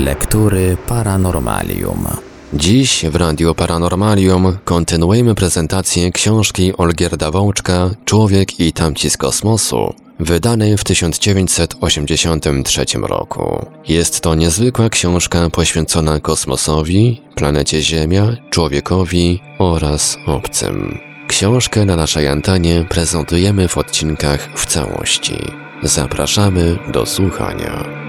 Lektury Paranormalium. Dziś w Radiu Paranormalium kontynuujemy prezentację książki Olgierda Wołczka „Człowiek i tamci z kosmosu”, wydanej w 1983 roku. Jest to niezwykła książka poświęcona kosmosowi, planecie Ziemia, człowiekowi oraz obcym. Książkę na naszej antenie prezentujemy w odcinkach w całości. Zapraszamy do słuchania.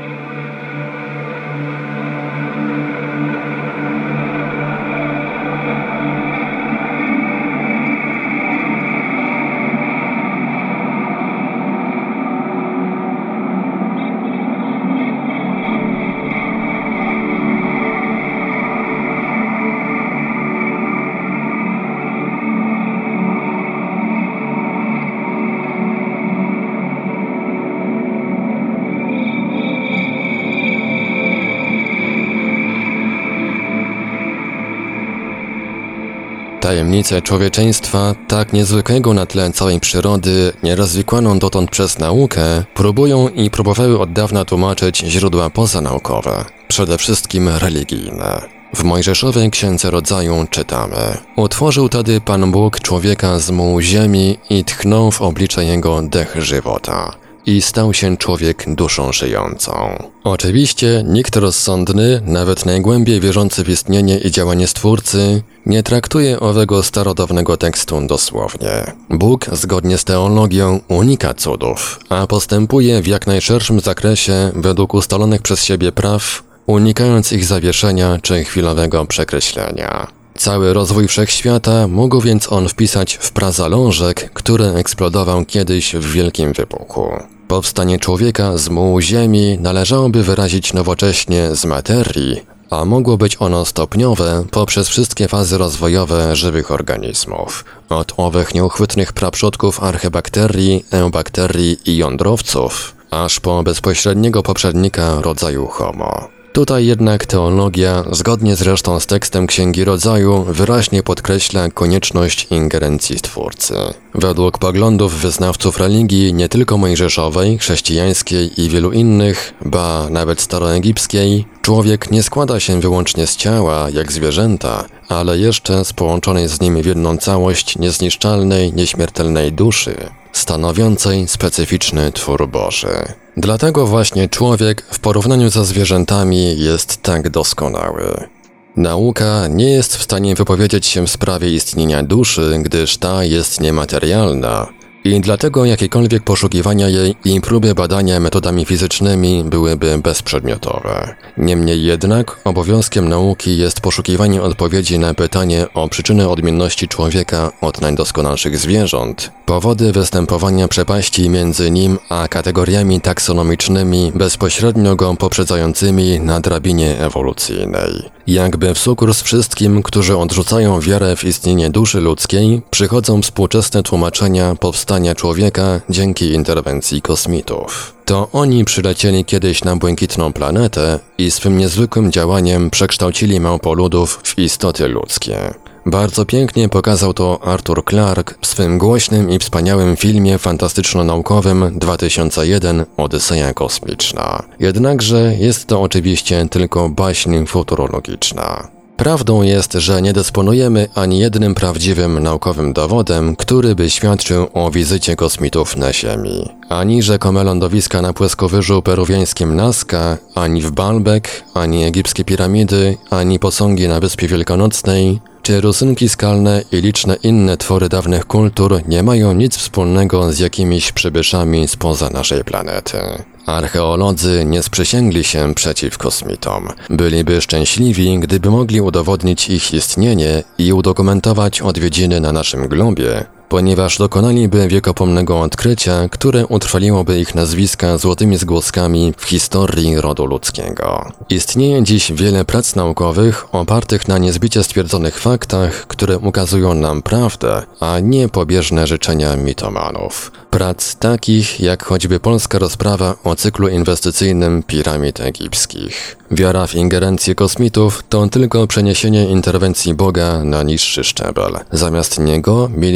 Tajemnice człowieczeństwa, tak niezwykłego na tle całej przyrody, nierozwikłaną dotąd przez naukę, próbują i próbowały od dawna tłumaczyć źródła pozanaukowe, przede wszystkim religijne. W Mojżeszowej Księdze Rodzaju czytamy: utworzył tedy Pan Bóg człowieka z mułu ziemi i tchnął w oblicze jego dech żywota. I stał się człowiek duszą żyjącą. Oczywiście nikt rozsądny, nawet najgłębiej wierzący w istnienie i działanie Stwórcy, nie traktuje owego starodawnego tekstu dosłownie. Bóg, zgodnie z teologią, unika cudów, a postępuje w jak najszerszym zakresie według ustalonych przez siebie praw, unikając ich zawieszenia czy chwilowego przekreślenia. Cały rozwój wszechświata mógł więc on wpisać w prazalążek, który eksplodował kiedyś w wielkim wybuchu. Powstanie człowieka z mułu ziemi należałoby wyrazić nowocześnie z materii, a mogło być ono stopniowe poprzez wszystkie fazy rozwojowe żywych organizmów. Od owych nieuchwytnych praprzodków archebakterii, eubakterii i jądrowców, aż po bezpośredniego poprzednika rodzaju Homo. Tutaj jednak teologia, zgodnie zresztą z tekstem Księgi Rodzaju, wyraźnie podkreśla konieczność ingerencji Stwórcy. Według poglądów wyznawców religii nie tylko mojżeszowej, chrześcijańskiej i wielu innych, ba nawet staroegipskiej, człowiek nie składa się wyłącznie z ciała, jak zwierzęta, ale jeszcze z połączonej z nim w jedną całość niezniszczalnej, nieśmiertelnej duszy, stanowiącej specyficzny twór Boży. Dlatego właśnie człowiek w porównaniu ze zwierzętami jest tak doskonały. Nauka nie jest w stanie wypowiedzieć się w sprawie istnienia duszy, gdyż ta jest niematerialna i dlatego jakiekolwiek poszukiwania jej i próby badania metodami fizycznymi byłyby bezprzedmiotowe. Niemniej jednak obowiązkiem nauki jest poszukiwanie odpowiedzi na pytanie o przyczyny odmienności człowieka od najdoskonalszych zwierząt, powody występowania przepaści między nim a kategoriami taksonomicznymi bezpośrednio go poprzedzającymi na drabinie ewolucyjnej. Jakby w sukurs wszystkim, którzy odrzucają wiarę w istnienie duszy ludzkiej, przychodzą współczesne tłumaczenia powstania człowieka dzięki interwencji kosmitów. To oni przylecieli kiedyś na błękitną planetę i swym niezwykłym działaniem przekształcili małpoludów w istoty ludzkie. Bardzo pięknie pokazał to Arthur Clarke w swym głośnym i wspaniałym filmie fantastyczno-naukowym 2001 Odyseja kosmiczna. Jednakże jest to oczywiście tylko baśń futurologiczna. Prawdą jest, że nie dysponujemy ani jednym prawdziwym naukowym dowodem, który by świadczył o wizycie kosmitów na Ziemi. Ani rzekome lądowiska na płaskowyżu peruwiańskim Nazca, ani w Baalbek, ani egipskie piramidy, ani posągi na Wyspie Wielkanocnej, czy rusynki skalne i liczne inne twory dawnych kultur nie mają nic wspólnego z jakimiś przybyszami spoza naszej planety. Archeolodzy nie sprzysięgli się przeciw kosmitom. Byliby szczęśliwi, gdyby mogli udowodnić ich istnienie i udokumentować odwiedziny na naszym globie, ponieważ dokonaliby wiekopomnego odkrycia, które utrwaliłoby ich nazwiska złotymi zgłoskami w historii rodu ludzkiego. Istnieje dziś wiele prac naukowych opartych na niezbicie stwierdzonych faktach, które ukazują nam prawdę, a nie pobieżne życzenia mitomanów. Prac takich jak choćby polska rozprawa o cyklu inwestycyjnym piramid egipskich. Wiara w ingerencję kosmitów to tylko przeniesienie interwencji Boga na niższy szczebel. Zamiast niego mieli zadziałać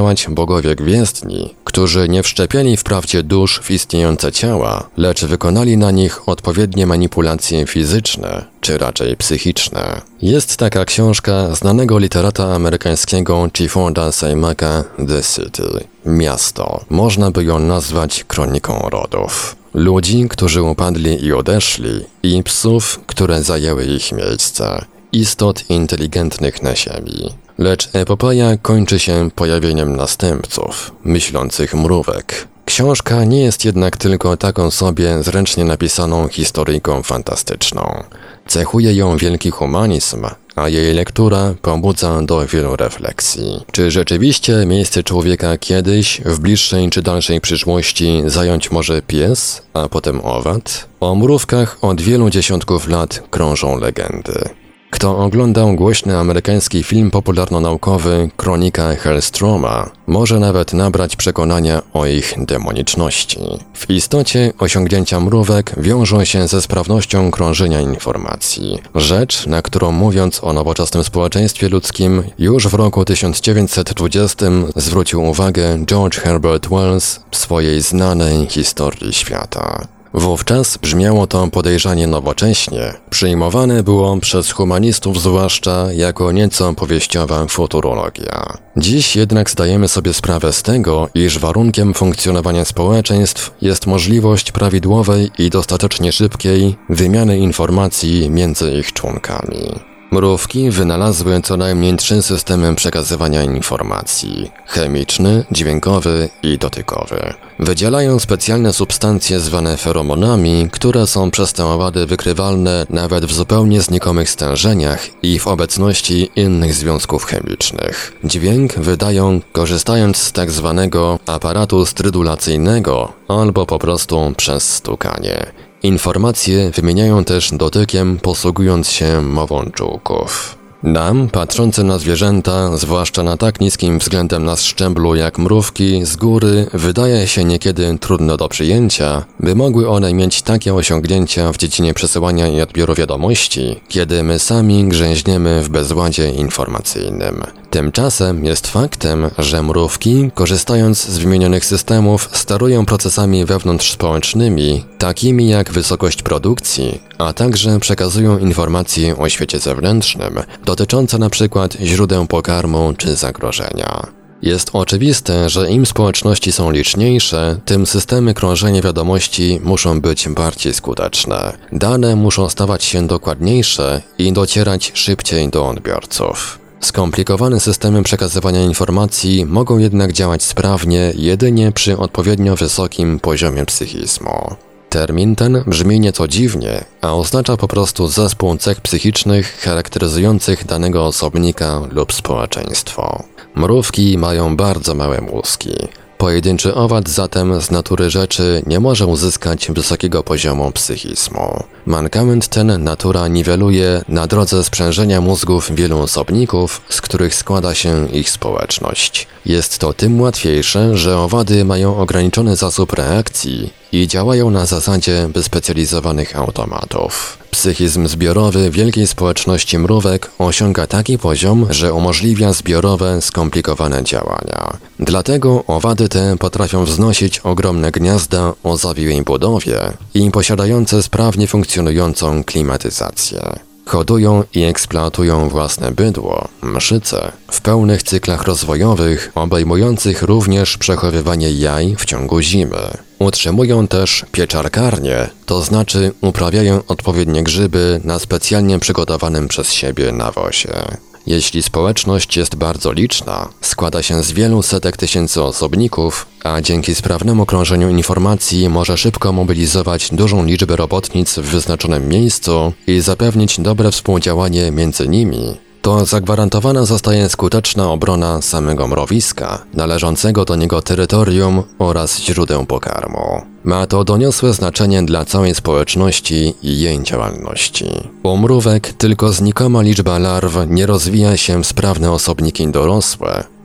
działać bogowie gwiezdni, którzy nie wszczepiali wprawdzie dusz w istniejące ciała, lecz wykonali na nich odpowiednie manipulacje fizyczne, czy raczej psychiczne. Jest taka książka znanego literata amerykańskiego Clifforda Simak'a The City. Miasto. Można by ją nazwać kroniką rodów. Ludzi, którzy upadli i odeszli, i psów, które zajęły ich miejsce. Istot inteligentnych na ziemi. Lecz epopeja kończy się pojawieniem następców, myślących mrówek. Książka nie jest jednak tylko taką sobie zręcznie napisaną historyjką fantastyczną. Cechuje ją wielki humanizm, a jej lektura pobudza do wielu refleksji. Czy rzeczywiście miejsce człowieka kiedyś, w bliższej czy dalszej przyszłości zająć może pies, a potem owad? O mrówkach od wielu dziesiątków lat krążą legendy. Kto oglądał głośny amerykański film popularno-naukowy Kronika Hellstroma, może nawet nabrać przekonania o ich demoniczności. W istocie osiągnięcia mrówek wiążą się ze sprawnością krążenia informacji. Rzecz, na którą mówiąc o nowoczesnym społeczeństwie ludzkim, już w roku 1920 zwrócił uwagę George Herbert Wells w swojej znanej historii świata. Wówczas brzmiało to podejrzanie nowocześnie, przyjmowane było przez humanistów zwłaszcza jako nieco powieściowa futurologia. Dziś jednak zdajemy sobie sprawę z tego, iż warunkiem funkcjonowania społeczeństw jest możliwość prawidłowej i dostatecznie szybkiej wymiany informacji między ich członkami. Mrówki wynalazły co najmniej 3 systemy przekazywania informacji: chemiczny, dźwiękowy i dotykowy. Wydzielają specjalne substancje zwane feromonami, które są przez te owady wykrywalne nawet w zupełnie znikomych stężeniach i w obecności innych związków chemicznych. Dźwięk wydają korzystając z tak zwanego aparatu strydulacyjnego albo po prostu przez stukanie. Informacje wymieniają też dotykiem, posługując się mową czułków. Nam, patrzący na zwierzęta, zwłaszcza na tak niskim względem nas szczeblu jak mrówki, z góry wydaje się niekiedy trudno do przyjęcia, by mogły one mieć takie osiągnięcia w dziedzinie przesyłania i odbioru wiadomości, kiedy my sami grzęźniemy w bezładzie informacyjnym. Tymczasem jest faktem, że mrówki, korzystając z wymienionych systemów, sterują procesami wewnątrzspołecznymi, takimi jak wysokość produkcji, a także przekazują informacje o świecie zewnętrznym, dotyczące na przykład źródeł pokarmu czy zagrożenia. Jest oczywiste, że im społeczności są liczniejsze, tym systemy krążenia wiadomości muszą być bardziej skuteczne. Dane muszą stawać się dokładniejsze i docierać szybciej do odbiorców. Skomplikowane systemy przekazywania informacji mogą jednak działać sprawnie jedynie przy odpowiednio wysokim poziomie psychizmu. Termin ten brzmi nieco dziwnie, a oznacza po prostu zespół cech psychicznych charakteryzujących danego osobnika lub społeczeństwo. Mrówki mają bardzo małe mózgi. Pojedynczy owad zatem z natury rzeczy nie może uzyskać wysokiego poziomu psychizmu. Mankament ten natura niweluje na drodze sprzężenia mózgów wielu osobników, z których składa się ich społeczność. Jest to tym łatwiejsze, że owady mają ograniczony zasób reakcji i działają na zasadzie wyspecjalizowanych automatów. Psychizm zbiorowy wielkiej społeczności mrówek osiąga taki poziom, że umożliwia zbiorowe, skomplikowane działania. Dlatego owady te potrafią wznosić ogromne gniazda o zawiłej budowie i posiadające sprawnie funkcjonującą klimatyzację. Hodują i eksploatują własne bydło, mszyce, w pełnych cyklach rozwojowych, obejmujących również przechowywanie jaj w ciągu zimy. Utrzymują też pieczarkarnie, to znaczy uprawiają odpowiednie grzyby na specjalnie przygotowanym przez siebie nawozie. Jeśli społeczność jest bardzo liczna, składa się z wielu setek tysięcy osobników, a dzięki sprawnemu krążeniu informacji może szybko mobilizować dużą liczbę robotnic w wyznaczonym miejscu i zapewnić dobre współdziałanie między nimi, to zagwarantowana zostaje skuteczna obrona samego mrowiska, należącego do niego terytorium oraz źródeł pokarmu. Ma to doniosłe znaczenie dla całej społeczności i jej działalności. U mrówek tylko znikoma liczba larw nie rozwija się w sprawne osobniki dorosłe,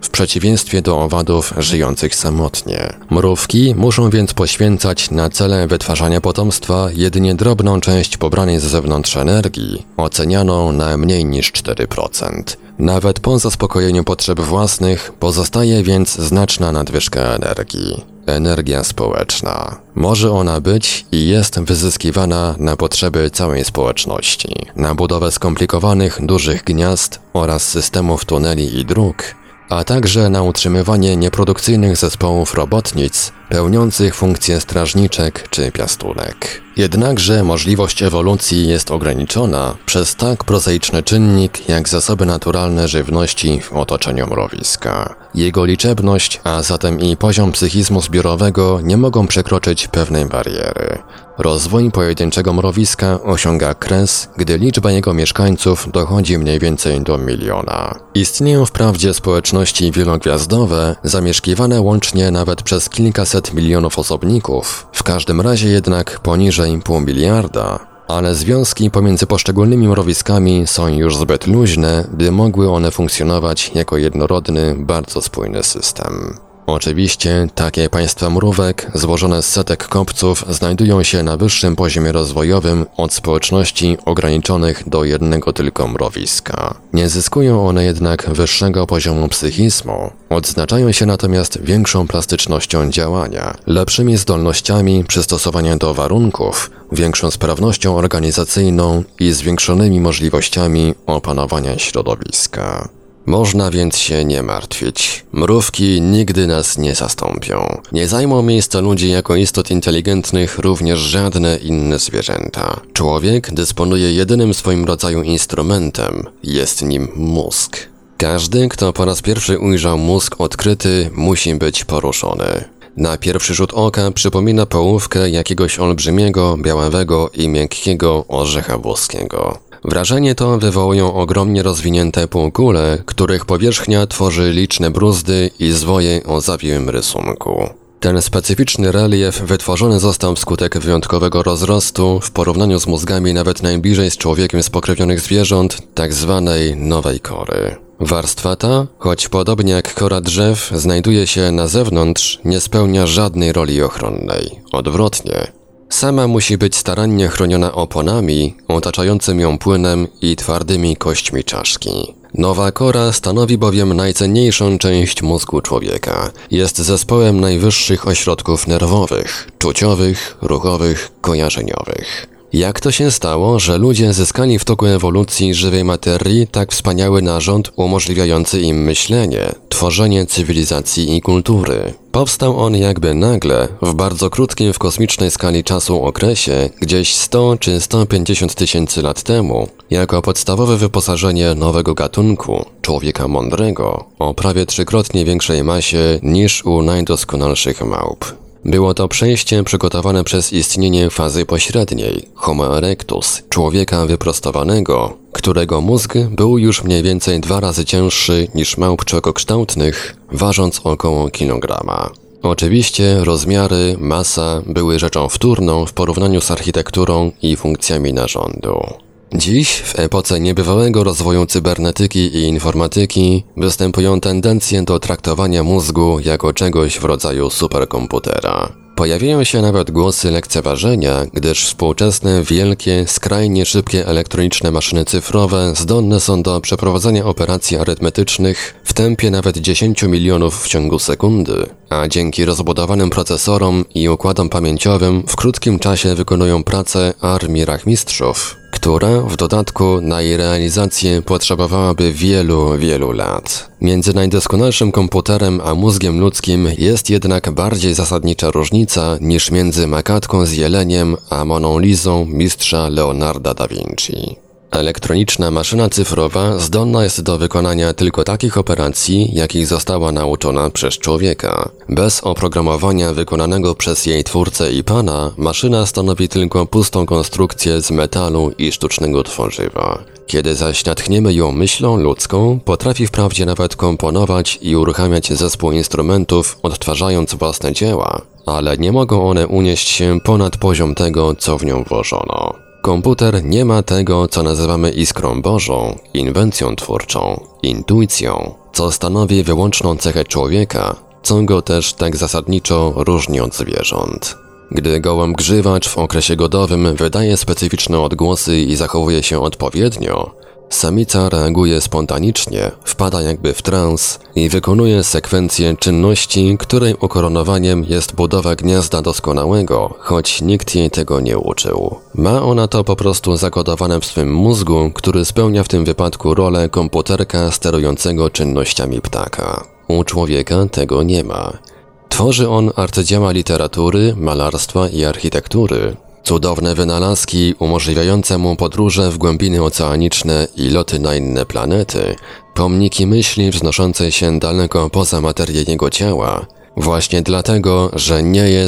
w przeciwieństwie do owadów żyjących samotnie. Mrówki muszą więc poświęcać na cele wytwarzania potomstwa jedynie drobną część pobranej z zewnątrz energii, ocenianą na mniej niż 4%. Nawet po zaspokojeniu potrzeb własnych pozostaje więc znaczna nadwyżka energii. Energia społeczna. Może ona być i jest wyzyskiwana na potrzeby całej społeczności, na budowę skomplikowanych, dużych gniazd oraz systemów tuneli i dróg, a także na utrzymywanie nieprodukcyjnych zespołów robotnic pełniących funkcje strażniczek czy piastunek. Jednakże możliwość ewolucji jest ograniczona przez tak prozaiczny czynnik jak zasoby naturalne żywności w otoczeniu mrowiska. Jego liczebność, a zatem i poziom psychizmu zbiorowego nie mogą przekroczyć pewnej bariery. Rozwój pojedynczego mrowiska osiąga kres, gdy liczba jego mieszkańców dochodzi mniej więcej do 1 miliona. Istnieją wprawdzie społeczności wielogwiazdowe, zamieszkiwane łącznie nawet przez kilkaset milionów osobników, w każdym razie jednak poniżej 0,5 miliarda, ale związki pomiędzy poszczególnymi mrowiskami są już zbyt luźne, by mogły one funkcjonować jako jednorodny, bardzo spójny system. Oczywiście takie państwa mrówek, złożone z setek kopców, znajdują się na wyższym poziomie rozwojowym od społeczności ograniczonych do jednego tylko mrowiska. Nie zyskują one jednak wyższego poziomu psychizmu, odznaczają się natomiast większą plastycznością działania, lepszymi zdolnościami przystosowania do warunków, większą sprawnością organizacyjną i zwiększonymi możliwościami opanowania środowiska. Można więc się nie martwić. Mrówki nigdy nas nie zastąpią. Nie zajmą miejsca ludzi jako istot inteligentnych również żadne inne zwierzęta. Człowiek dysponuje jedynym w swoim rodzaju instrumentem. Jest nim mózg. Każdy, kto po raz pierwszy ujrzał mózg odkryty, musi być poruszony. Na pierwszy rzut oka przypomina połówkę jakiegoś olbrzymiego, białawego i miękkiego orzecha włoskiego. Wrażenie to wywołują ogromnie rozwinięte półkule, których powierzchnia tworzy liczne bruzdy i zwoje o zawiłym rysunku. Ten specyficzny relief wytworzony został wskutek wyjątkowego rozrostu w porównaniu z mózgami nawet najbliżej z człowiekiem spokrewnionych zwierząt, tak zwanej nowej kory. Warstwa ta, choć podobnie jak kora drzew znajduje się na zewnątrz, nie spełnia żadnej roli ochronnej. Odwrotnie. Sama musi być starannie chroniona oponami, otaczającym ją płynem i twardymi kośćmi czaszki. Nowa kora stanowi bowiem najcenniejszą część mózgu człowieka. Jest zespołem najwyższych ośrodków nerwowych, czuciowych, ruchowych, kojarzeniowych. Jak to się stało, że ludzie zyskali w toku ewolucji żywej materii tak wspaniały narząd umożliwiający im myślenie, tworzenie cywilizacji i kultury? Powstał on jakby nagle, w bardzo krótkim w kosmicznej skali czasu okresie, gdzieś 100 czy 150 tysięcy lat temu, jako podstawowe wyposażenie nowego gatunku, człowieka mądrego, o prawie 3-krotnie większej masie niż u najdoskonalszych małp. Było to przejście przygotowane przez istnienie fazy pośredniej, Homo erectus, człowieka wyprostowanego, którego mózg był już mniej więcej 2 razy cięższy niż małp człowiekokształtnych, ważąc około kilograma. Oczywiście rozmiary, masa były rzeczą wtórną w porównaniu z architekturą i funkcjami narządu. Dziś, w epoce niebywałego rozwoju cybernetyki i informatyki, występują tendencje do traktowania mózgu jako czegoś w rodzaju superkomputera. Pojawiają się nawet głosy lekceważenia, gdyż współczesne, wielkie, skrajnie szybkie elektroniczne maszyny cyfrowe zdolne są do przeprowadzania operacji arytmetycznych w tempie nawet 10 milionów w ciągu sekundy, a dzięki rozbudowanym procesorom i układom pamięciowym w krótkim czasie wykonują pracę armii rachmistrzów, która w dodatku na jej realizację potrzebowałaby wielu, wielu lat. Między najdoskonalszym komputerem a mózgiem ludzkim jest jednak bardziej zasadnicza różnica niż między makatką z jeleniem a Moną Lisą mistrza Leonarda da Vinci. Elektroniczna maszyna cyfrowa zdolna jest do wykonania tylko takich operacji, jakich została nauczona przez człowieka. Bez oprogramowania wykonanego przez jej twórcę i pana, maszyna stanowi tylko pustą konstrukcję z metalu i sztucznego tworzywa. Kiedy zaś natchniemy ją myślą ludzką, potrafi wprawdzie nawet komponować i uruchamiać zespół instrumentów, odtwarzając własne dzieła, ale nie mogą one unieść się ponad poziom tego, co w nią włożono. Komputer nie ma tego, co nazywamy iskrą bożą, inwencją twórczą, intuicją, co stanowi wyłączną cechę człowieka, co go też tak zasadniczo różni od zwierząt. Gdy gołąb grzywacz w okresie godowym wydaje specyficzne odgłosy i zachowuje się odpowiednio, samica reaguje spontanicznie, wpada jakby w trans i wykonuje sekwencję czynności, której ukoronowaniem jest budowa gniazda doskonałego, choć nikt jej tego nie uczył. Ma ona to po prostu zakodowane w swym mózgu, który spełnia w tym wypadku rolę komputerka sterującego czynnościami ptaka. U człowieka tego nie ma. Tworzy on arcydzieła literatury, malarstwa i architektury, cudowne wynalazki umożliwiające mu podróże w głębiny oceaniczne i loty na inne planety, pomniki myśli wznoszącej się daleko poza materię jego ciała, właśnie dlatego, że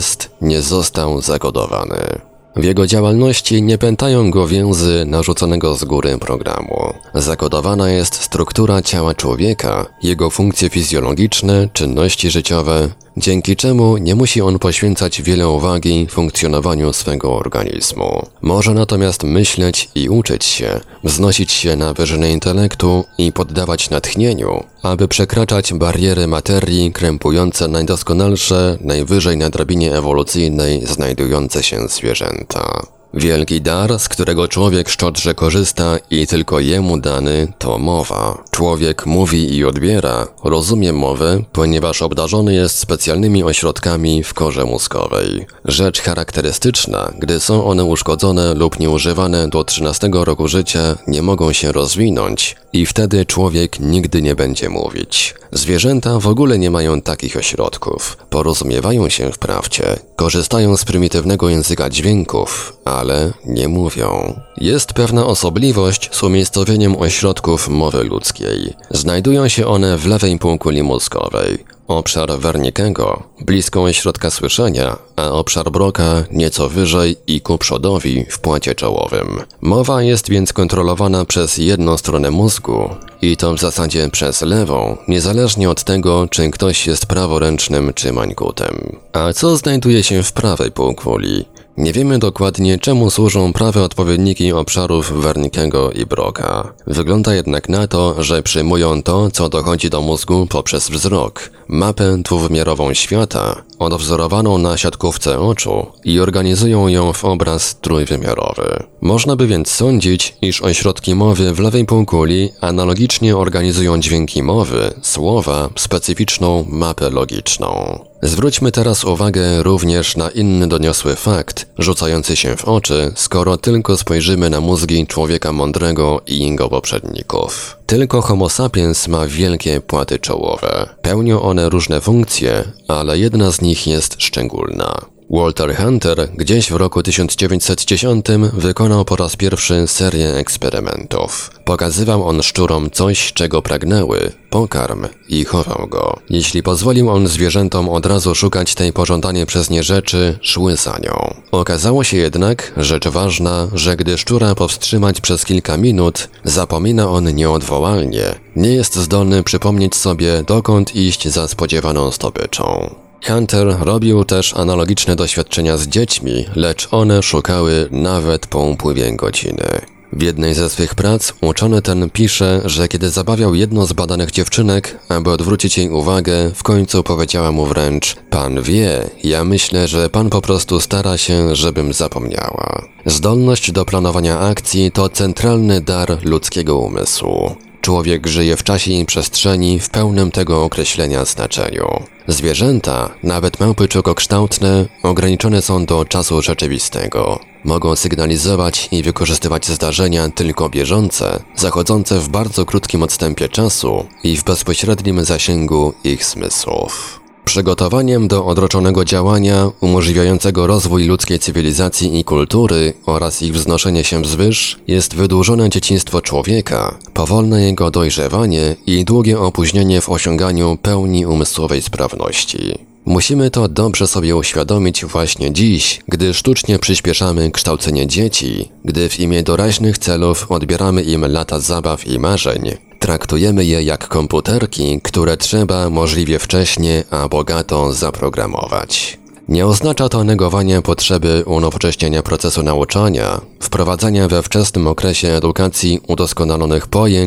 nie został zakodowany. W jego działalności nie pętają go więzy narzuconego z góry programu. Zakodowana jest struktura ciała człowieka, jego funkcje fizjologiczne, czynności życiowe, dzięki czemu nie musi on poświęcać wiele uwagi funkcjonowaniu swego organizmu. Może natomiast myśleć i uczyć się, wznosić się na wyżyny intelektu i poddawać natchnieniu, aby przekraczać bariery materii krępujące najdoskonalsze, najwyżej na drabinie ewolucyjnej znajdujące się zwierzęta. Wielki dar, z którego człowiek szczodrze korzysta i tylko jemu dany, to mowa. Człowiek mówi i odbiera, rozumie mowę, ponieważ obdarzony jest specjalnymi ośrodkami w korze mózgowej. Rzecz charakterystyczna, gdy są one uszkodzone lub nieużywane do 13 roku życia, nie mogą się rozwinąć i wtedy człowiek nigdy nie będzie mówić. Zwierzęta w ogóle nie mają takich ośrodków. Porozumiewają się wprawdzie, korzystają z prymitywnego języka dźwięków, ale nie mówią. Jest pewna osobliwość z umiejscowieniem ośrodków mowy ludzkiej. Znajdują się one w lewej półkuli mózgowej. Obszar Wernickiego, blisko ośrodka słyszenia, a obszar Broca nieco wyżej i ku przodowi w płacie czołowym. Mowa jest więc kontrolowana przez jedną stronę mózgu i to w zasadzie przez lewą, niezależnie od tego, czy ktoś jest praworęcznym czy mańkutem. A co znajduje się w prawej półkuli? Nie wiemy dokładnie, czemu służą prawe odpowiedniki obszarów Wernickiego i Broca. Wygląda jednak na to, że przyjmują to, co dochodzi do mózgu poprzez wzrok, mapę dwuwymiarową świata, odwzorowaną na siatkówce oczu i organizują ją w obraz trójwymiarowy. Można by więc sądzić, iż ośrodki mowy w lewej półkuli analogicznie organizują dźwięki mowy, słowa, specyficzną mapę logiczną. Zwróćmy teraz uwagę również na inny doniosły fakt, rzucający się w oczy, skoro tylko spojrzymy na mózgi człowieka mądrego i jego poprzedników. Tylko Homo sapiens ma wielkie płaty czołowe. Pełnią one różne funkcje, ale jedna z nich jest szczególna. Walter Hunter gdzieś w roku 1910 wykonał po raz pierwszy serię eksperymentów. Pokazywał on szczurom coś, czego pragnęły, pokarm, i chował go. Jeśli pozwolił on zwierzętom od razu szukać tej pożądanej przez nie rzeczy, szły za nią. Okazało się jednak, rzecz ważna, że gdy szczura powstrzymać przez kilka minut, zapomina on nieodwołalnie. Nie jest zdolny przypomnieć sobie, dokąd iść za spodziewaną zdobyczą. Hunter robił też analogiczne doświadczenia z dziećmi, lecz one szukały nawet po upływie godziny. W jednej ze swych prac uczony ten pisze, że kiedy zabawiał jedną z badanych dziewczynek, aby odwrócić jej uwagę, w końcu powiedziała mu wręcz: „Pan wie, ja myślę, że pan po prostu stara się, żebym zapomniała”. Zdolność do planowania akcji to centralny dar ludzkiego umysłu. Człowiek żyje w czasie i przestrzeni w pełnym tego określenia znaczeniu. Zwierzęta, nawet małpy czokokształtne, ograniczone są do czasu rzeczywistego. Mogą sygnalizować i wykorzystywać zdarzenia tylko bieżące, zachodzące w bardzo krótkim odstępie czasu i w bezpośrednim zasięgu ich zmysłów. Przygotowaniem do odroczonego działania umożliwiającego rozwój ludzkiej cywilizacji i kultury oraz ich wznoszenie się wzwyż jest wydłużone dzieciństwo człowieka, powolne jego dojrzewanie i długie opóźnienie w osiąganiu pełni umysłowej sprawności. Musimy to dobrze sobie uświadomić właśnie dziś, gdy sztucznie przyspieszamy kształcenie dzieci, gdy w imię doraźnych celów odbieramy im lata zabaw i marzeń. Traktujemy je jak komputerki, które trzeba możliwie wcześnie, a bogato zaprogramować. Nie oznacza to negowania potrzeby unowocześnienia procesu nauczania, wprowadzania we wczesnym okresie edukacji udoskonalonych pojęć,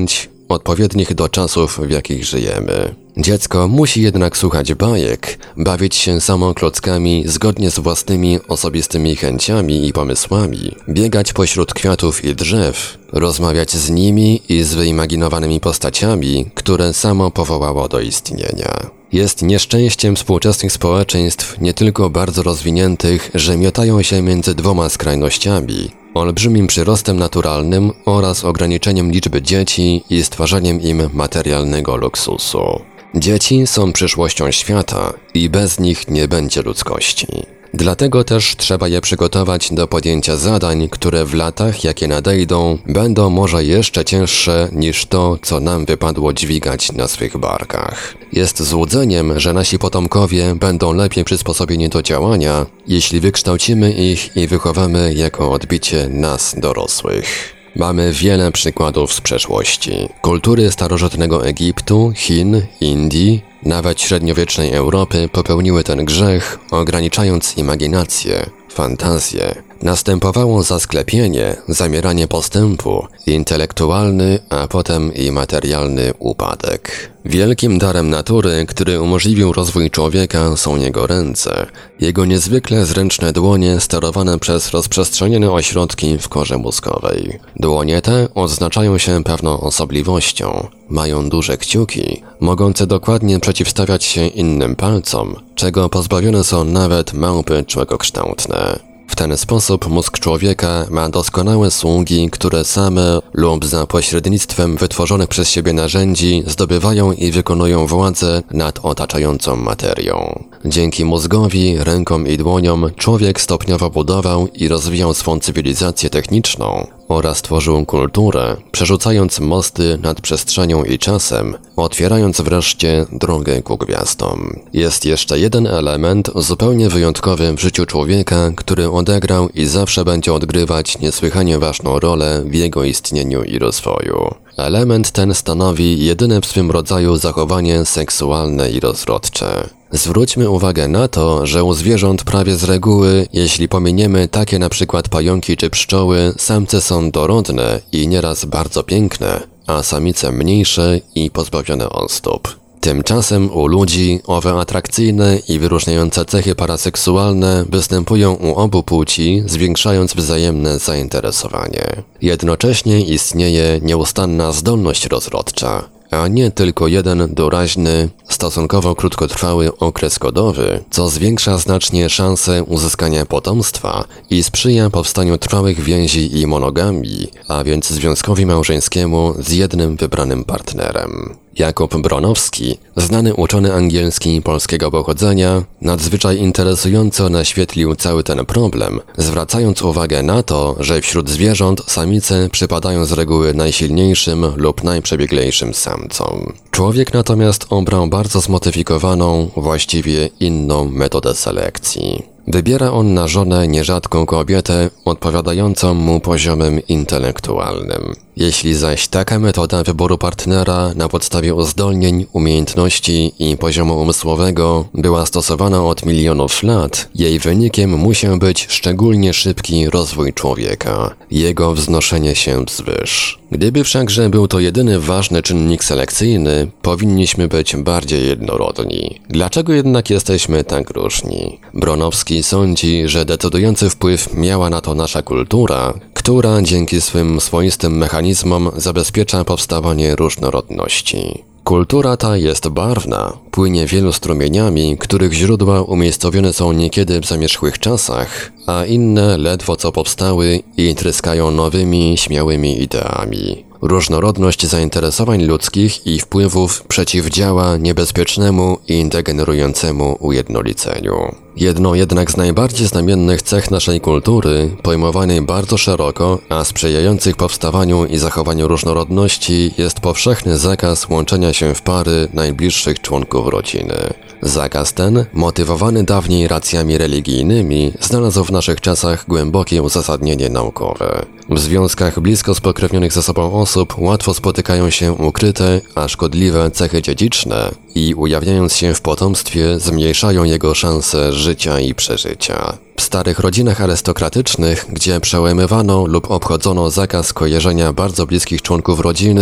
odpowiednich do czasów, w jakich żyjemy. Dziecko musi jednak słuchać bajek, bawić się samo klockami zgodnie z własnymi osobistymi chęciami i pomysłami, biegać pośród kwiatów i drzew, rozmawiać z nimi i z wyimaginowanymi postaciami, które samo powołało do istnienia. Jest nieszczęściem współczesnych społeczeństw, nie tylko bardzo rozwiniętych, że miotają się między dwoma skrajnościami: olbrzymim przyrostem naturalnym oraz ograniczeniem liczby dzieci i stwarzaniem im materialnego luksusu. Dzieci są przyszłością świata i bez nich nie będzie ludzkości. Dlatego też trzeba je przygotować do podjęcia zadań, które w latach, jakie nadejdą, będą może jeszcze cięższe niż to, co nam wypadło dźwigać na swych barkach. Jest złudzeniem, że nasi potomkowie będą lepiej przysposobieni do działania, jeśli wykształcimy ich i wychowamy jako odbicie nas dorosłych. Mamy wiele przykładów z przeszłości. Kultury starożytnego Egiptu, Chin, Indii, nawet średniowiecznej Europy popełniły ten grzech, ograniczając imaginację, fantazję. Następowało zasklepienie, zamieranie postępu, intelektualny, a potem i materialny upadek. Wielkim darem natury, który umożliwił rozwój człowieka, są jego ręce. Jego niezwykle zręczne dłonie sterowane przez rozprzestrzenione ośrodki w korze mózgowej. Dłonie te odznaczają się pewną osobliwością. Mają duże kciuki, mogące dokładnie przeciwstawiać się innym palcom, czego pozbawione są nawet małpy człekokształtne. W ten sposób mózg człowieka ma doskonałe sługi, które same lub za pośrednictwem wytworzonych przez siebie narzędzi zdobywają i wykonują władzę nad otaczającą materią. Dzięki mózgowi, rękom i dłoniom człowiek stopniowo budował i rozwijał swą cywilizację techniczną oraz tworzył kulturę, przerzucając mosty nad przestrzenią i czasem, otwierając wreszcie drogę ku gwiazdom. Jest jeszcze jeden element zupełnie wyjątkowy w życiu człowieka, który odegrał i zawsze będzie odgrywać niesłychanie ważną rolę w jego istnieniu i rozwoju. Element ten stanowi jedyne w swym rodzaju zachowanie seksualne i rozrodcze. Zwróćmy uwagę na to, że u zwierząt prawie z reguły, jeśli pominiemy takie na przykład pająki czy pszczoły, samce są dorodne i nieraz bardzo piękne, a samice mniejsze i pozbawione ozdób. Tymczasem u ludzi owe atrakcyjne i wyróżniające cechy paraseksualne występują u obu płci, zwiększając wzajemne zainteresowanie. Jednocześnie istnieje nieustanna zdolność rozrodcza, a nie tylko jeden doraźny, stosunkowo krótkotrwały okres godowy, co zwiększa znacznie szanse uzyskania potomstwa i sprzyja powstaniu trwałych więzi i monogamii, a więc związkowi małżeńskiemu z jednym wybranym partnerem. Jakub Bronowski, znany uczony angielski polskiego pochodzenia, nadzwyczaj interesująco naświetlił cały ten problem, zwracając uwagę na to, że wśród zwierząt samice przypadają z reguły najsilniejszym lub najprzebieglejszym samcom. Człowiek natomiast obrał bardzo zmodyfikowaną, właściwie inną metodę selekcji. Wybiera on na żonę nierzadką kobietę odpowiadającą mu poziomem intelektualnym. Jeśli zaś taka metoda wyboru partnera na podstawie uzdolnień, umiejętności i poziomu umysłowego była stosowana od milionów lat, jej wynikiem musiał być szczególnie szybki rozwój człowieka, jego wznoszenie się wzwyż. Gdyby wszakże był to jedyny ważny czynnik selekcyjny, powinniśmy być bardziej jednorodni. Dlaczego jednak jesteśmy tak różni? Bronowski sądzi, że decydujący wpływ miała na to nasza kultura, która dzięki swym swoistym mechanizmom zabezpiecza powstawanie różnorodności. Kultura ta jest barwna, płynie wielu strumieniami, których źródła umiejscowione są niekiedy w zamierzchłych czasach, a inne ledwo co powstały i tryskają nowymi, śmiałymi ideami. Różnorodność zainteresowań ludzkich i wpływów przeciwdziała niebezpiecznemu i degenerującemu ujednoliceniu. Jedną jednak z najbardziej znamiennych cech naszej kultury, pojmowanej bardzo szeroko, a sprzyjających powstawaniu i zachowaniu różnorodności, jest powszechny zakaz łączenia się w pary najbliższych członków rodziny. Zakaz ten, motywowany dawniej racjami religijnymi, znalazł w naszych czasach głębokie uzasadnienie naukowe. W związkach blisko spokrewnionych ze sobą osób łatwo spotykają się ukryte, a szkodliwe cechy dziedziczne i ujawniając się w potomstwie zmniejszają jego szanse życia i przeżycia. W starych rodzinach arystokratycznych, gdzie przełamywano lub obchodzono zakaz kojarzenia bardzo bliskich członków rodziny,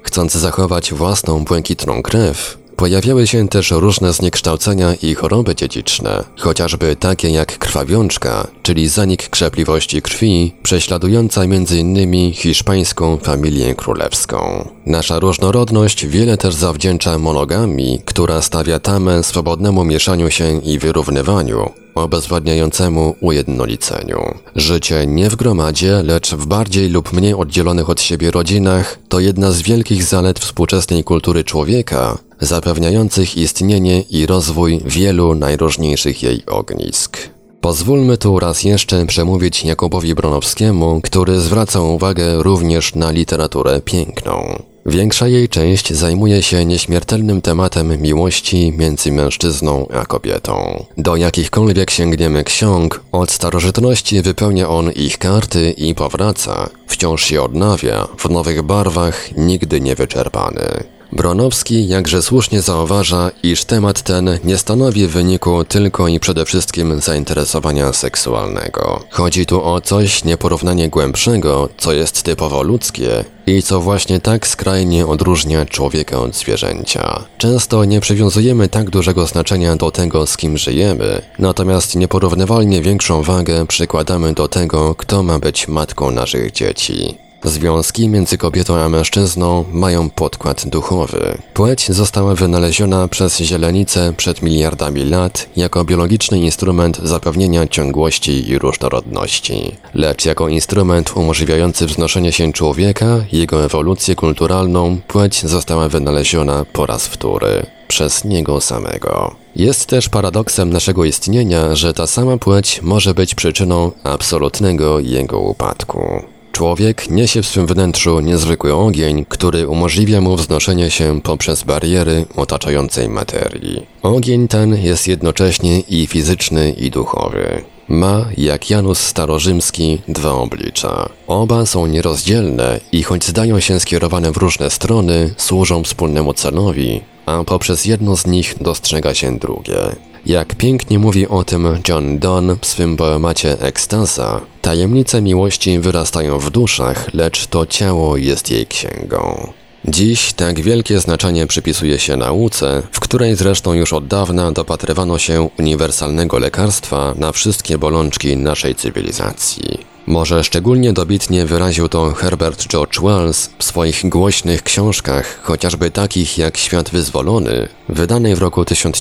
chcąc zachować własną błękitną krew, pojawiały się też różne zniekształcenia i choroby dziedziczne, chociażby takie jak krwawiączka, czyli zanik krzepliwości krwi, prześladująca m.in. hiszpańską familię królewską. Nasza różnorodność wiele też zawdzięcza monogamii, która stawia tamę swobodnemu mieszaniu się i wyrównywaniu, obezwładniającemu ujednoliceniu. Życie nie w gromadzie, lecz w bardziej lub mniej oddzielonych od siebie rodzinach to jedna z wielkich zalet współczesnej kultury człowieka, zapewniających istnienie i rozwój wielu najróżniejszych jej ognisk. Pozwólmy tu raz jeszcze przemówić Jakubowi Bronowskiemu, który zwraca uwagę również na literaturę piękną. Większa jej część zajmuje się nieśmiertelnym tematem miłości między mężczyzną a kobietą. Do jakichkolwiek sięgniemy ksiąg, od starożytności wypełnia on ich karty i powraca, wciąż się odnawia, w nowych barwach, nigdy niewyczerpany. Bronowski jakże słusznie zauważa, iż temat ten nie stanowi w wyniku tylko i przede wszystkim zainteresowania seksualnego. Chodzi tu o coś nieporównanie głębszego, co jest typowo ludzkie i co właśnie tak skrajnie odróżnia człowieka od zwierzęcia. Często nie przywiązujemy tak dużego znaczenia do tego, z kim żyjemy, natomiast nieporównywalnie większą wagę przykładamy do tego, kto ma być matką naszych dzieci. Związki między kobietą a mężczyzną mają podkład duchowy. Płeć została wynaleziona przez źrenicę przed miliardami lat jako biologiczny instrument zapewnienia ciągłości i różnorodności. Lecz jako instrument umożliwiający wznoszenie się człowieka, jego ewolucję kulturalną, płeć została wynaleziona po raz wtóry przez niego samego. Jest też paradoksem naszego istnienia, że ta sama płeć może być przyczyną absolutnego jego upadku. Człowiek niesie w swym wnętrzu niezwykły ogień, który umożliwia mu wznoszenie się poprzez bariery otaczającej materii. Ogień ten jest jednocześnie i fizyczny, i duchowy. Ma, jak Janus Starorzymski, dwa oblicza. Oba są nierozdzielne i choć zdają się skierowane w różne strony, służą wspólnemu celowi, a poprzez jedno z nich dostrzega się drugie. Jak pięknie mówi o tym John Donne w swym poemacie Ekstaza, tajemnice miłości wyrastają w duszach, lecz to ciało jest jej księgą. Dziś tak wielkie znaczenie przypisuje się nauce, w której zresztą już od dawna dopatrywano się uniwersalnego lekarstwa na wszystkie bolączki naszej cywilizacji. Może szczególnie dobitnie wyraził to Herbert George Wells w swoich głośnych książkach, chociażby takich jak Świat Wyzwolony, wydanej w roku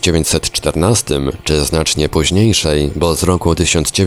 1914, czy znacznie późniejszej, bo z roku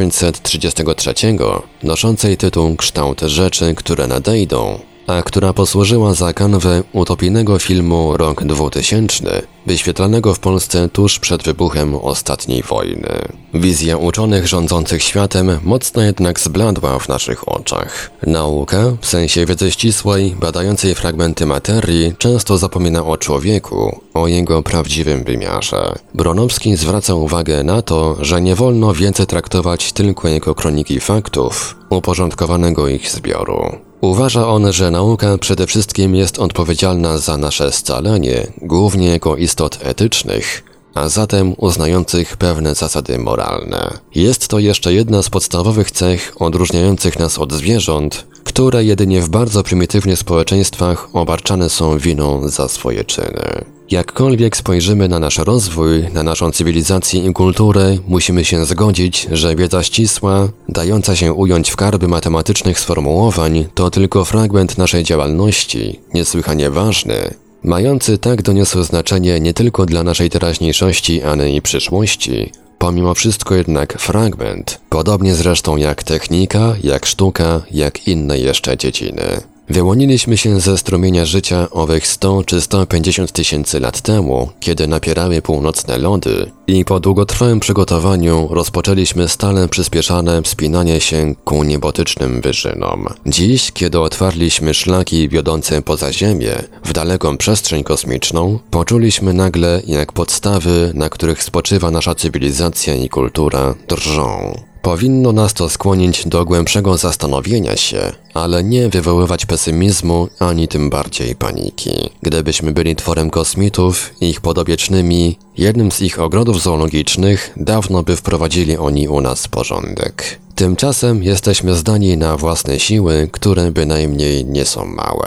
1933, noszącej tytuł Kształt rzeczy, które nadejdą, a która posłużyła za kanwę utopijnego filmu Rok 2000, wyświetlanego w Polsce tuż przed wybuchem ostatniej wojny. Wizja uczonych rządzących światem mocno jednak zbladła w naszych oczach. Nauka, w sensie wiedzy ścisłej, badającej fragmenty materii, często zapomina o człowieku, o jego prawdziwym wymiarze. Bronowski zwraca uwagę na to, że nie wolno wiedzy traktować tylko jako kroniki faktów, uporządkowanego ich zbioru. Uważa on, że nauka przede wszystkim jest odpowiedzialna za nasze scalenie, głównie jako istot etycznych, a zatem uznających pewne zasady moralne. Jest to jeszcze jedna z podstawowych cech odróżniających nas od zwierząt, które jedynie w bardzo prymitywnych społeczeństwach obarczane są winą za swoje czyny. Jakkolwiek spojrzymy na nasz rozwój, na naszą cywilizację i kulturę, musimy się zgodzić, że wiedza ścisła, dająca się ująć w karby matematycznych sformułowań, to tylko fragment naszej działalności, niesłychanie ważny, mający tak doniosłe znaczenie nie tylko dla naszej teraźniejszości, ale i przyszłości. Pomimo wszystko jednak fragment, podobnie zresztą jak technika, jak sztuka, jak inne jeszcze dziedziny. Wyłoniliśmy się ze strumienia życia owych 100 czy 150 tysięcy lat temu, kiedy napierały północne lody i po długotrwałym przygotowaniu rozpoczęliśmy stale przyspieszane wspinanie się ku niebotycznym wyżynom. Dziś, kiedy otwarliśmy szlaki wiodące poza Ziemię, w daleką przestrzeń kosmiczną, poczuliśmy nagle, jak podstawy, na których spoczywa nasza cywilizacja i kultura, drżą. Powinno nas to skłonić do głębszego zastanowienia się, ale nie wywoływać pesymizmu, ani tym bardziej paniki. Gdybyśmy byli tworem kosmitów, ich podopiecznymi, jednym z ich ogrodów zoologicznych, dawno by wprowadzili oni u nas porządek. Tymczasem jesteśmy zdani na własne siły, które bynajmniej nie są małe.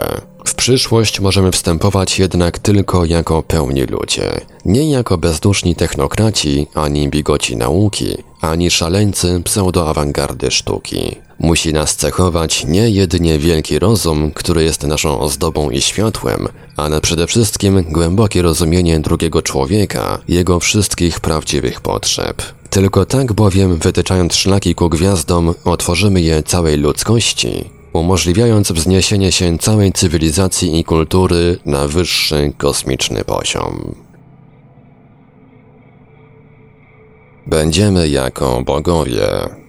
W przyszłość możemy wstępować jednak tylko jako pełni ludzie, nie jako bezduszni technokraci, ani bigoci nauki, ani szaleńcy pseudoawangardy sztuki. Musi nas cechować nie jedynie wielki rozum, który jest naszą ozdobą i światłem, ale przede wszystkim głębokie rozumienie drugiego człowieka, jego wszystkich prawdziwych potrzeb. Tylko tak bowiem, wytyczając szlaki ku gwiazdom, otworzymy je całej ludzkości, umożliwiając wzniesienie się całej cywilizacji i kultury na wyższy kosmiczny poziom. Będziemy jako bogowie.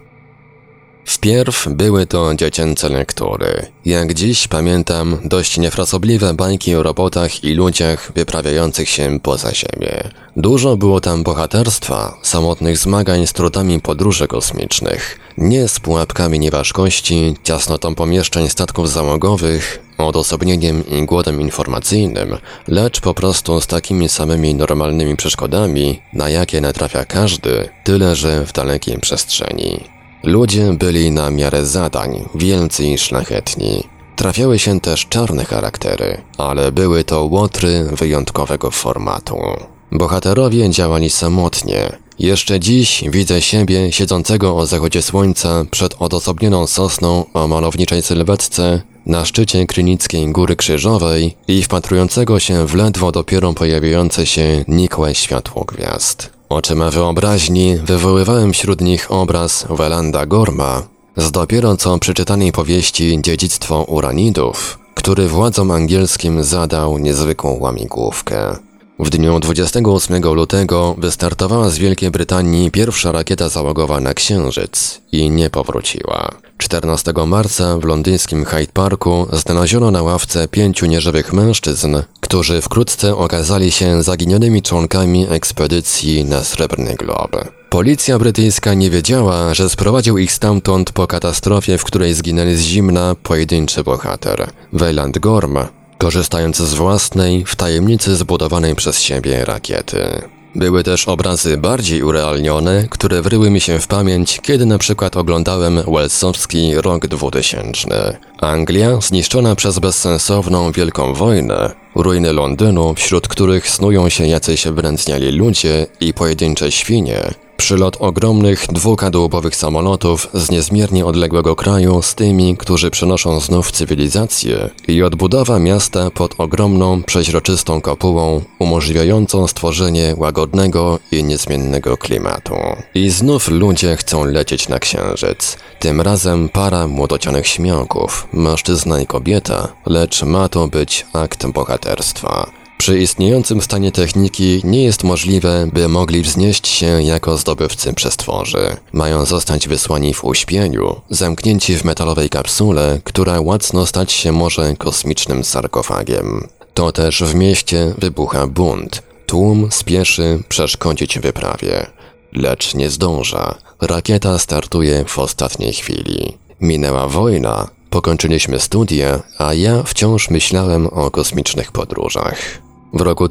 Wpierw były to dziecięce lektury. Jak dziś pamiętam dość niefrasobliwe bajki o robotach i ludziach wyprawiających się poza Ziemię. Dużo było tam bohaterstwa, samotnych zmagań z trudami podróży kosmicznych, nie z pułapkami nieważkości, ciasnotą pomieszczeń statków załogowych, odosobnieniem i głodem informacyjnym, lecz po prostu z takimi samymi normalnymi przeszkodami, na jakie natrafia każdy, tyle że w dalekiej przestrzeni. Ludzie byli na miarę zadań, wielcy i szlachetni. Trafiały się też czarne charaktery, ale były to łotry wyjątkowego formatu. Bohaterowie działali samotnie. Jeszcze dziś widzę siebie siedzącego o zachodzie słońca przed odosobnioną sosną o malowniczej sylwetce na szczycie Krynickiej Góry Krzyżowej i wpatrującego się w ledwo dopiero pojawiające się nikłe światło gwiazd. Oczyma wyobraźni wywoływałem wśród nich obraz Welanda Gorma z dopiero co przeczytanej powieści Dziedzictwo Uranidów, który władzom angielskim zadał niezwykłą łamigłówkę. W dniu 28 lutego wystartowała z Wielkiej Brytanii pierwsza rakieta załogowa na Księżyc i nie powróciła. 14 marca w londyńskim Hyde Parku znaleziono na ławce 5 nieżywych mężczyzn, którzy wkrótce okazali się zaginionymi członkami ekspedycji na Srebrny Glob. Policja brytyjska nie wiedziała, że sprowadził ich stamtąd po katastrofie, w której zginęli z zimna pojedynczy bohater, Welland Gorm, korzystając z własnej, w tajemnicy zbudowanej przez siebie rakiety. Były też obrazy bardziej urealnione, które wryły mi się w pamięć, kiedy na przykład oglądałem Wellsowski Rok 2000. Anglia zniszczona przez bezsensowną Wielką Wojnę, ruiny Londynu, wśród których snują się jacyś wyręcniali ludzie i pojedyncze świnie, przylot ogromnych dwukadłubowych samolotów z niezmiernie odległego kraju z tymi, którzy przynoszą znów cywilizację i odbudowa miasta pod ogromną, przeźroczystą kopułą umożliwiającą stworzenie łagodnego i niezmiennego klimatu. I znów ludzie chcą lecieć na Księżyc. Tym razem para młodocianych śmiałków, mężczyzna i kobieta, lecz ma to być akt bohaterstwa. Przy istniejącym stanie techniki nie jest możliwe, by mogli wznieść się jako zdobywcy przestworzy. Mają zostać wysłani w uśpieniu, zamknięci w metalowej kapsule, która łacno stać się może kosmicznym sarkofagiem. To też w mieście wybucha bunt. Tłum spieszy przeszkodzić wyprawie. Lecz nie zdąża. Rakieta startuje w ostatniej chwili. Minęła wojna, pokończyliśmy studia, a ja wciąż myślałem o kosmicznych podróżach. W roku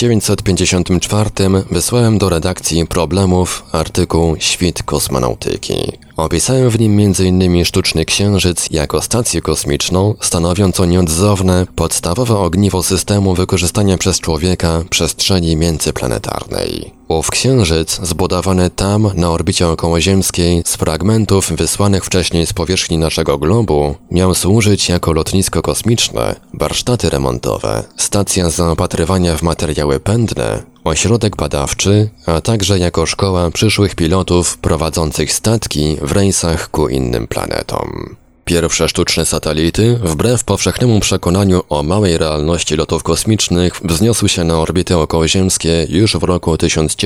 1954 wysłałem do redakcji Problemów artykuł Świt kosmonautyki. Opisałem w nim m.in. sztuczny Księżyc jako stację kosmiczną stanowiącą nieodzowne, podstawowe ogniwo systemu wykorzystania przez człowieka przestrzeni międzyplanetarnej. Ów Księżyc, zbudowany tam na orbicie okołoziemskiej z fragmentów wysłanych wcześniej z powierzchni naszego globu, miał służyć jako lotnisko kosmiczne, warsztaty remontowe, stacja zaopatrywania w materiały pędne, ośrodek badawczy, a także jako szkoła przyszłych pilotów prowadzących statki w rejsach ku innym planetom. Pierwsze sztuczne satelity, wbrew powszechnemu przekonaniu o małej realności lotów kosmicznych, wzniosły się na orbity okołoziemskie już w roku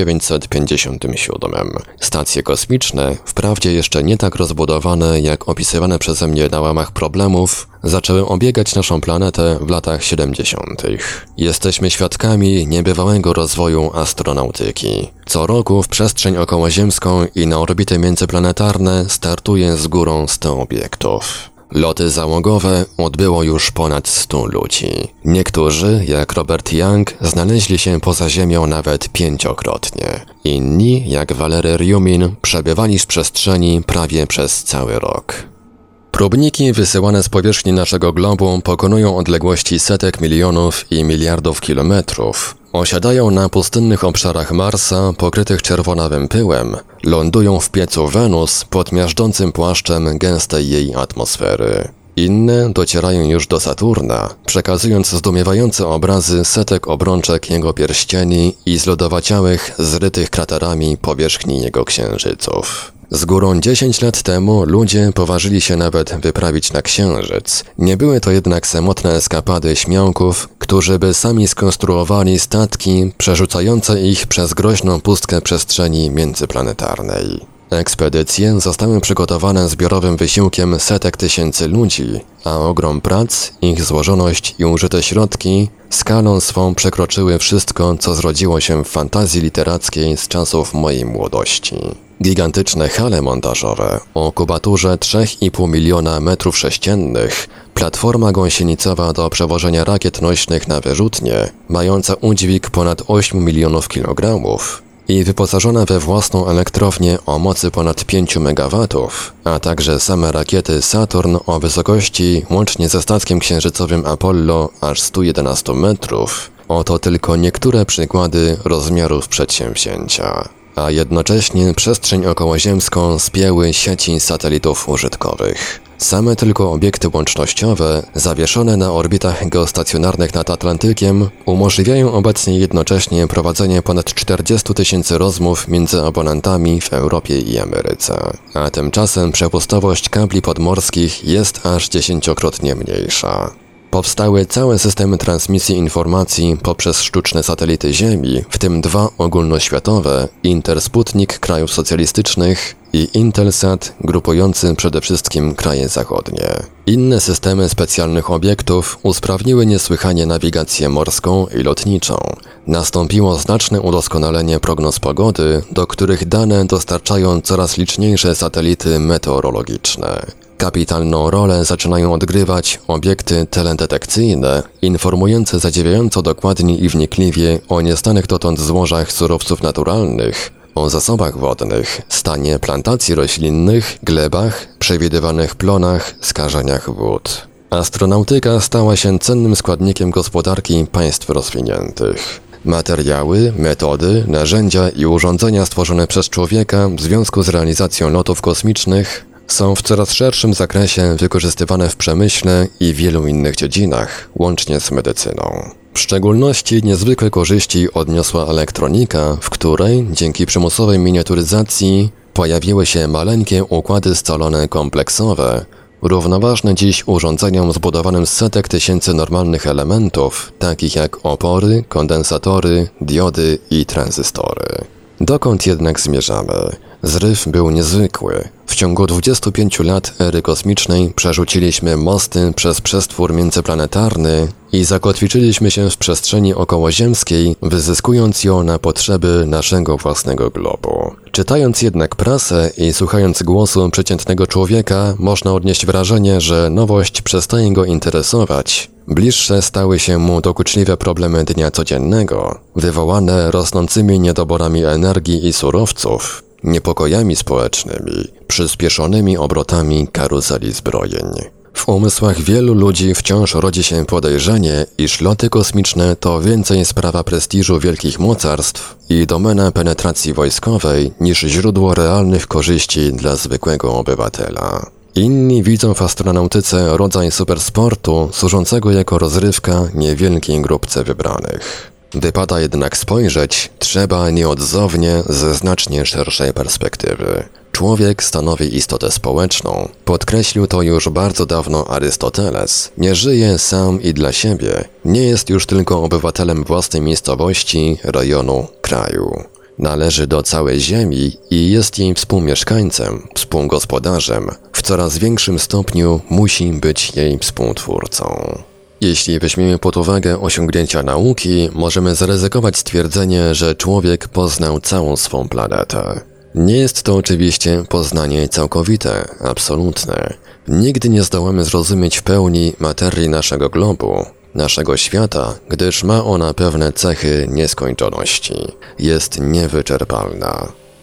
1957. Stacje kosmiczne, wprawdzie jeszcze nie tak rozbudowane jak opisywane przeze mnie na łamach Problemów, zaczęły obiegać naszą planetę w latach 70. Jesteśmy świadkami niebywałego rozwoju astronautyki. Co roku w przestrzeń okołoziemską i na orbity międzyplanetarne startuje z górą 100 obiektów. Loty załogowe odbyło już ponad 100 ludzi. Niektórzy, jak Robert Young, znaleźli się poza Ziemią nawet 5-krotnie. Inni, jak Valery Rjumin, przebywali w przestrzeni prawie przez cały rok. Próbniki wysyłane z powierzchni naszego globu pokonują odległości setek milionów i miliardów kilometrów. Osiadają na pustynnych obszarach Marsa pokrytych czerwonawym pyłem, lądują w piecu Wenus pod miażdżącym płaszczem gęstej jej atmosfery. Inne docierają już do Saturna, przekazując zdumiewające obrazy setek obrączek jego pierścieni i zlodowaciałych, zrytych kraterami powierzchni jego księżyców. Z górą 10 lat temu ludzie poważyli się nawet wyprawić na Księżyc. Nie były to jednak samotne eskapady śmiałków, którzy by sami skonstruowali statki przerzucające ich przez groźną pustkę przestrzeni międzyplanetarnej. Ekspedycje zostały przygotowane zbiorowym wysiłkiem setek tysięcy ludzi, a ogrom prac, ich złożoność i użyte środki skalą swą przekroczyły wszystko, co zrodziło się w fantazji literackiej z czasów mojej młodości. Gigantyczne hale montażowe o kubaturze 3,5 miliona metrów sześciennych, platforma gąsienicowa do przewożenia rakiet nośnych na wyrzutnie, mająca udźwig ponad 8 milionów kilogramów, i wyposażona we własną elektrownię o mocy ponad 5 MW, a także same rakiety Saturn o wysokości, łącznie ze statkiem księżycowym Apollo, aż 111 metrów. Oto tylko niektóre przykłady rozmiarów przedsięwzięcia. A jednocześnie przestrzeń okołoziemską spięły sieci satelitów użytkowych. Same tylko obiekty łącznościowe, zawieszone na orbitach geostacjonarnych nad Atlantykiem, umożliwiają obecnie jednocześnie prowadzenie ponad 40 000 rozmów między abonentami w Europie i Ameryce. A tymczasem przepustowość kabli podmorskich jest aż 10-krotnie mniejsza. Powstały całe systemy transmisji informacji poprzez sztuczne satelity Ziemi, w tym 2 ogólnoświatowe, Intersputnik krajów socjalistycznych i Intelsat, grupujący przede wszystkim kraje zachodnie. Inne systemy specjalnych obiektów usprawniły niesłychanie nawigację morską i lotniczą. Nastąpiło znaczne udoskonalenie prognoz pogody, do których dane dostarczają coraz liczniejsze satelity meteorologiczne. Kapitalną rolę zaczynają odgrywać obiekty teledetekcyjne, informujące zadziwiająco dokładnie i wnikliwie o nieznanych dotąd złożach surowców naturalnych, o zasobach wodnych, stanie plantacji roślinnych, glebach, przewidywanych plonach, skażeniach wód. Astronautyka stała się cennym składnikiem gospodarki państw rozwiniętych. Materiały, metody, narzędzia i urządzenia stworzone przez człowieka w związku z realizacją lotów kosmicznych są w coraz szerszym zakresie wykorzystywane w przemyśle i wielu innych dziedzinach, łącznie z medycyną. W szczególności niezwykłe korzyści odniosła elektronika, w której, dzięki przymusowej miniaturyzacji, pojawiły się maleńkie układy scalone kompleksowe, równoważne dziś urządzeniom zbudowanym z setek tysięcy normalnych elementów, takich jak opory, kondensatory, diody i tranzystory. Dokąd jednak zmierzamy? Zryw był niezwykły. W ciągu 25 lat ery kosmicznej przerzuciliśmy mosty przez przestwór międzyplanetarny i zakotwiczyliśmy się w przestrzeni okołoziemskiej, wyzyskując ją na potrzeby naszego własnego globu. Czytając jednak prasę i słuchając głosu przeciętnego człowieka, można odnieść wrażenie, że nowość przestaje go interesować. Bliższe stały się mu dokuczliwe problemy dnia codziennego, wywołane rosnącymi niedoborami energii i surowców, niepokojami społecznymi, przyspieszonymi obrotami karuzeli zbrojeń. W umysłach wielu ludzi wciąż rodzi się podejrzenie, iż loty kosmiczne to więcej sprawa prestiżu wielkich mocarstw i domena penetracji wojskowej niż źródło realnych korzyści dla zwykłego obywatela. Inni widzą w astronautyce rodzaj supersportu służącego jako rozrywka niewielkiej grupce wybranych. Wypada jednak spojrzeć trzeba nieodzownie ze znacznie szerszej perspektywy. Człowiek stanowi istotę społeczną. Podkreślił to już bardzo dawno Arystoteles. Nie żyje sam i dla siebie. Nie jest już tylko obywatelem własnej miejscowości, rejonu, kraju. Należy do całej Ziemi i jest jej współmieszkańcem, współgospodarzem. W coraz większym stopniu musi być jej współtwórcą. Jeśli weźmiemy pod uwagę osiągnięcia nauki, możemy zaryzykować stwierdzenie, że człowiek poznał całą swą planetę. Nie jest to oczywiście poznanie całkowite, absolutne. Nigdy nie zdołamy zrozumieć w pełni materii naszego globu, naszego świata, gdyż ma ona pewne cechy nieskończoności. Jest niewyczerpalna.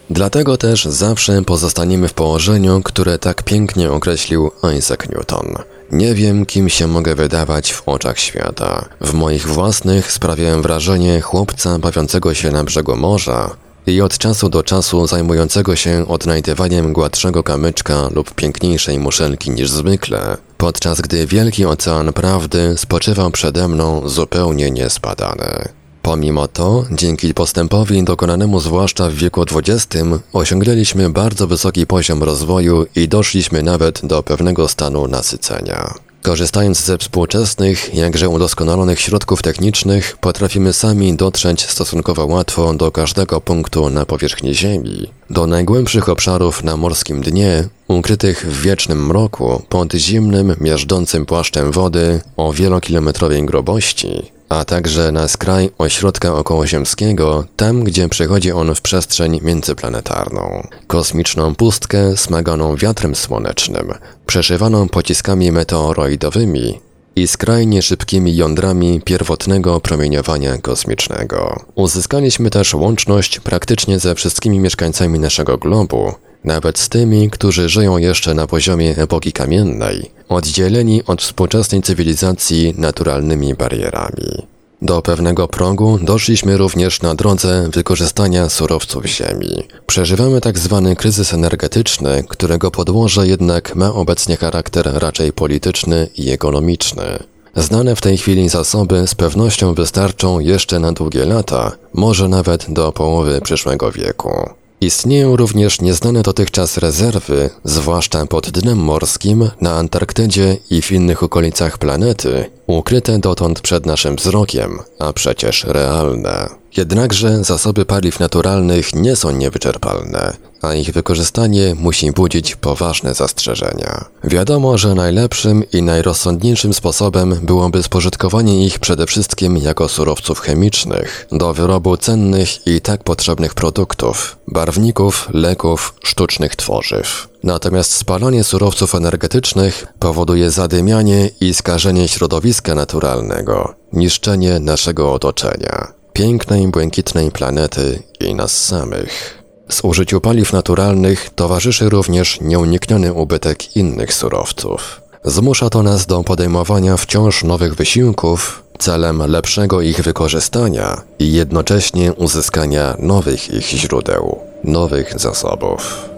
Dlatego też zawsze pozostaniemy w położeniu, które tak pięknie określił Isaac Newton. Nie wiem, kim się mogę wydawać w oczach świata. W moich własnych sprawiałem wrażenie chłopca bawiącego się na brzegu morza i od czasu do czasu zajmującego się odnajdywaniem gładszego kamyczka lub piękniejszej muszelki niż zwykle, podczas gdy wielki ocean prawdy spoczywał przede mną zupełnie niezbadany. Pomimo to, dzięki postępowi dokonanemu zwłaszcza w wieku XX, osiągnęliśmy bardzo wysoki poziom rozwoju i doszliśmy nawet do pewnego stanu nasycenia. Korzystając ze współczesnych, jakże udoskonalonych środków technicznych, potrafimy sami dotrzeć stosunkowo łatwo do każdego punktu na powierzchni Ziemi, do najgłębszych obszarów na morskim dnie, ukrytych w wiecznym mroku pod zimnym, miażdżącym płaszczem wody o wielokilometrowej grubości, a także na skraj ośrodka okołoziemskiego, tam gdzie przechodzi on w przestrzeń międzyplanetarną. Kosmiczną pustkę smaganą wiatrem słonecznym, przeszywaną pociskami meteoroidowymi i skrajnie szybkimi jądrami pierwotnego promieniowania kosmicznego. Uzyskaliśmy też łączność praktycznie ze wszystkimi mieszkańcami naszego globu, nawet z tymi, którzy żyją jeszcze na poziomie epoki kamiennej, oddzieleni od współczesnej cywilizacji naturalnymi barierami. Do pewnego progu doszliśmy również na drodze wykorzystania surowców Ziemi. Przeżywamy tak zwany kryzys energetyczny, którego podłoże jednak ma obecnie charakter raczej polityczny i ekonomiczny. Znane w tej chwili zasoby z pewnością wystarczą jeszcze na długie lata, może nawet do połowy przyszłego wieku. Istnieją również nieznane dotychczas rezerwy, zwłaszcza pod dnem morskim, na Antarktydzie i w innych okolicach planety, ukryte dotąd przed naszym wzrokiem, a przecież realne. Jednakże zasoby paliw naturalnych nie są niewyczerpalne, a ich wykorzystanie musi budzić poważne zastrzeżenia. Wiadomo, że najlepszym i najrozsądniejszym sposobem byłoby spożytkowanie ich przede wszystkim jako surowców chemicznych, do wyrobu cennych i tak potrzebnych produktów, barwników, leków, sztucznych tworzyw. Natomiast spalanie surowców energetycznych powoduje zadymianie i skażenie środowiska naturalnego, niszczenie naszego otoczenia, pięknej, błękitnej planety i nas samych. Zużyciu paliw naturalnych towarzyszy również nieunikniony ubytek innych surowców. Zmusza to nas do podejmowania wciąż nowych wysiłków celem lepszego ich wykorzystania i jednocześnie uzyskania nowych ich źródeł, nowych zasobów.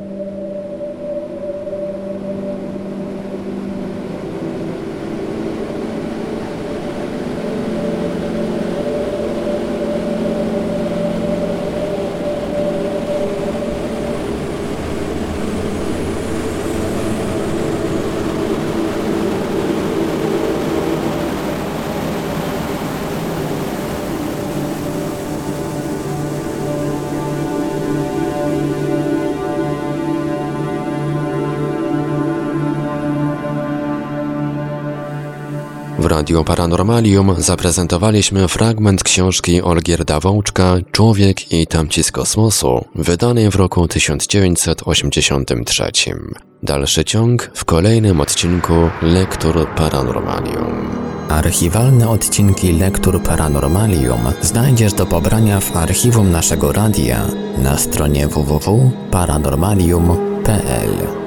W Radiu Paranormalium zaprezentowaliśmy fragment książki Olgierda Wołczka „Człowiek i tamci z kosmosu”, wydanej w roku 1983. Dalszy ciąg w kolejnym odcinku Lektur Paranormalium. Archiwalne odcinki Lektur Paranormalium znajdziesz do pobrania w archiwum naszego radia na stronie www.paranormalium.pl.